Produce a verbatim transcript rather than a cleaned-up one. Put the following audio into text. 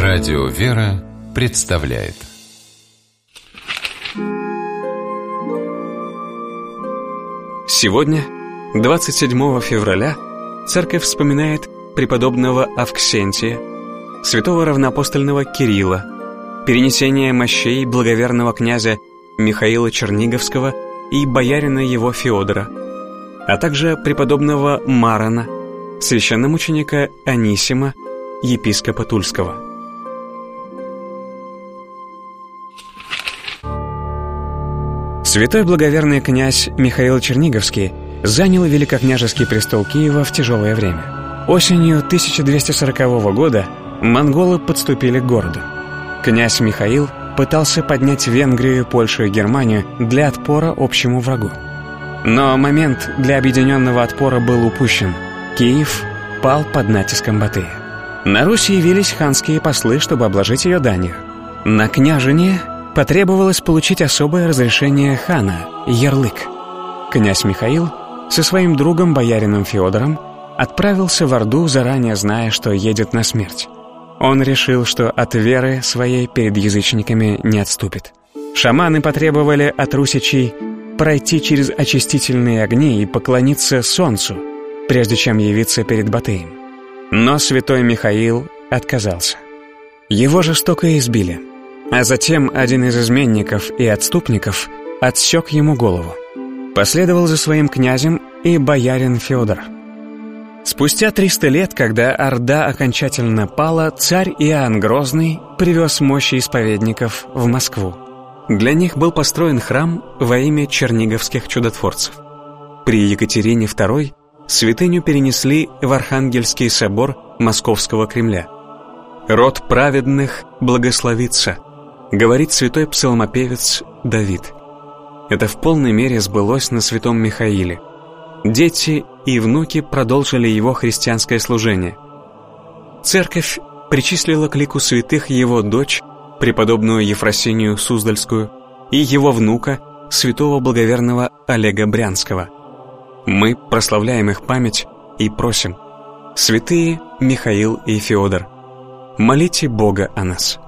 Радио «Вера» представляет. Сегодня, двадцать седьмого февраля, церковь вспоминает преподобного Авксентия, святого равноапостольного Кирилла, перенесение мощей благоверного князя Михаила Черниговского и боярина его Феодора, а также преподобного Марона, священномученика Анисима, епископа Тульского. Святой благоверный князь Михаил Черниговский занял великокняжеский престол Киева в тяжелое время. Осенью тысяча двести сорокового года монголы подступили к городу. Князь Михаил пытался поднять Венгрию, Польшу и Германию для отпора общему врагу. Но момент для объединенного отпора был упущен. Киев пал под натиском Батыя. На Русь явились ханские послы, чтобы обложить ее данью. На княжение потребовалось получить особое разрешение хана – ярлык. Князь Михаил со своим другом боярином Феодором отправился в Орду, заранее зная, что едет на смерть. Он решил, что от веры своей перед язычниками не отступит. Шаманы потребовали от русичей пройти через очистительные огни и поклониться солнцу, прежде чем явиться перед Батыем. Но святой Михаил отказался. Его жестоко избили. А затем один из изменников и отступников отсек ему голову. Последовал за своим князем и боярин Феодор. Спустя триста лет, когда Орда окончательно пала, царь Иоанн Грозный привез мощи исповедников в Москву. Для них был построен храм во имя черниговских чудотворцев. При Екатерине второй святыню перенесли в Архангельский собор Московского Кремля. «Род праведных благословится», говорит святой псалмопевец Давид. Это в полной мере сбылось на святом Михаиле. Дети и внуки продолжили его христианское служение. Церковь причислила к лику святых его дочь, преподобную Ефросинию Суздальскую, и его внука, святого благоверного Олега Брянского. Мы прославляем их память и просим: святые Михаил и Феодор, молите Бога о нас.